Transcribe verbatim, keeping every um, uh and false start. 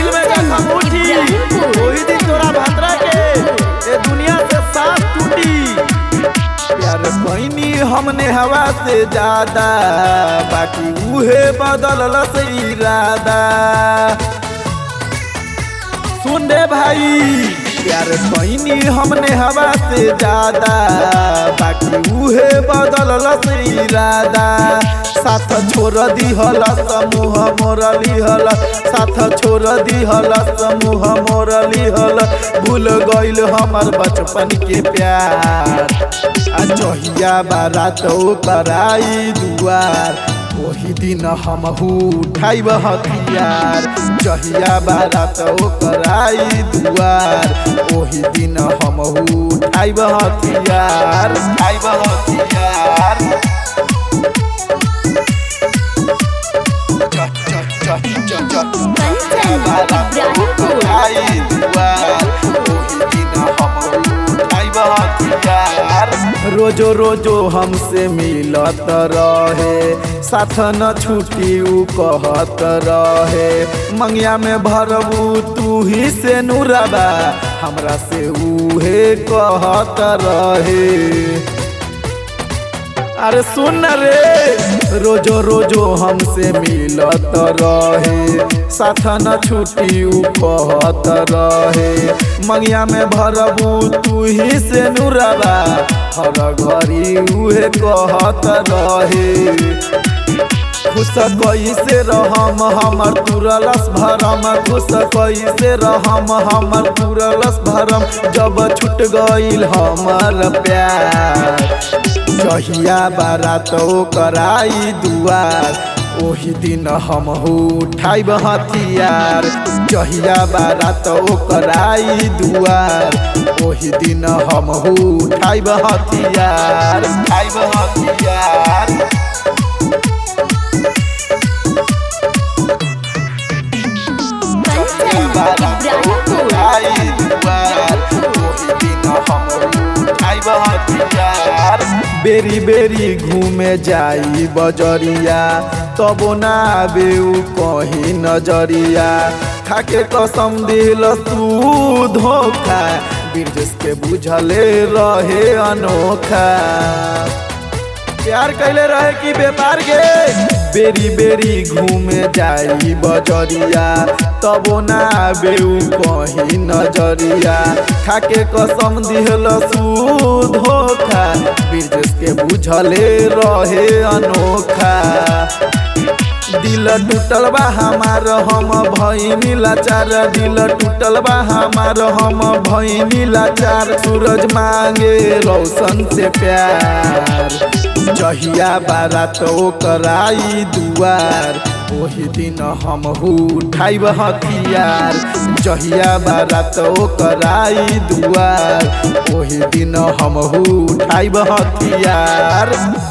दिल में जख्म उठी वही दिन तोरा भाद्रा के ये दुनिया से सांस टूटी। प्यार कहनी हमने हवा से ज्यादा बाकी उहे बदलल से इरादा। सुन दे भाई प्यार कहनी हमने हवा से ज्यादा बाकी उहे बदलल से इरादा। साथ छोड़ दिहल समूह मोर लिहल साथ छोड़ दिहल समूह मोर लिहल भूल गइल हमर बचपन के प्यार। आ जहिया बारात कराई दुआर वही दिन हम उठाइब हथियार। जहिया बारात कराई दुआर वही दिन हम उठाइब हथियार उठाइब हथियार। रोजो रोजो हमसे मिलत रहे साथ न छुट्टी उ कहत रहे। मंगिया में भरबू तू ही से नुरबा हमरा से उहे कहत रहे। अरे सुन रे रोजो रोजो हमसे मिलत रहे साथ न छुट्टी उ कहत रहे। मंगिया में भरबू तू ही से नुरबा हर घड़ी उहे कहत रहे। खुश कैसे रहम हमर तुरलस भरम खुश कैसे रहम हमर तुरलस भरम जब छूट गइल हमर प्यार। जहिया बारात कराई दुआर ओही दिन हम उठाइब हथियार। जहिया बारात कराई दुआर ओही दिन हम उठाइब हथियार उठाइब हथियार। बेरी बेरी घूमे जाई बजरिया तबो ना आबे उ कहीं नजरिया। खाके कसम दिल तू धोखा बिरजस के बुझले रहे अनोखा। प्यार कैले रहे कि व्यापार के बेरी बेरी घूमे जाई बजरिया तबो ना आबे उ कहीं नजरिया। खाके कसम दिहल तू धोखा बिरजस के बुझले रहे अनोखा। दिल टूटल बा हमार हम भइनी लाचार दिल टूटल बा हमार हम भइनी लाचार। सूरज मांगे रोशन से प्यार। जहिया बारात कराई दुआर वही दिन हम उठाइब हथियार। जहिया बारात कराई दुआर वही दिन हम उठाइब हथियार।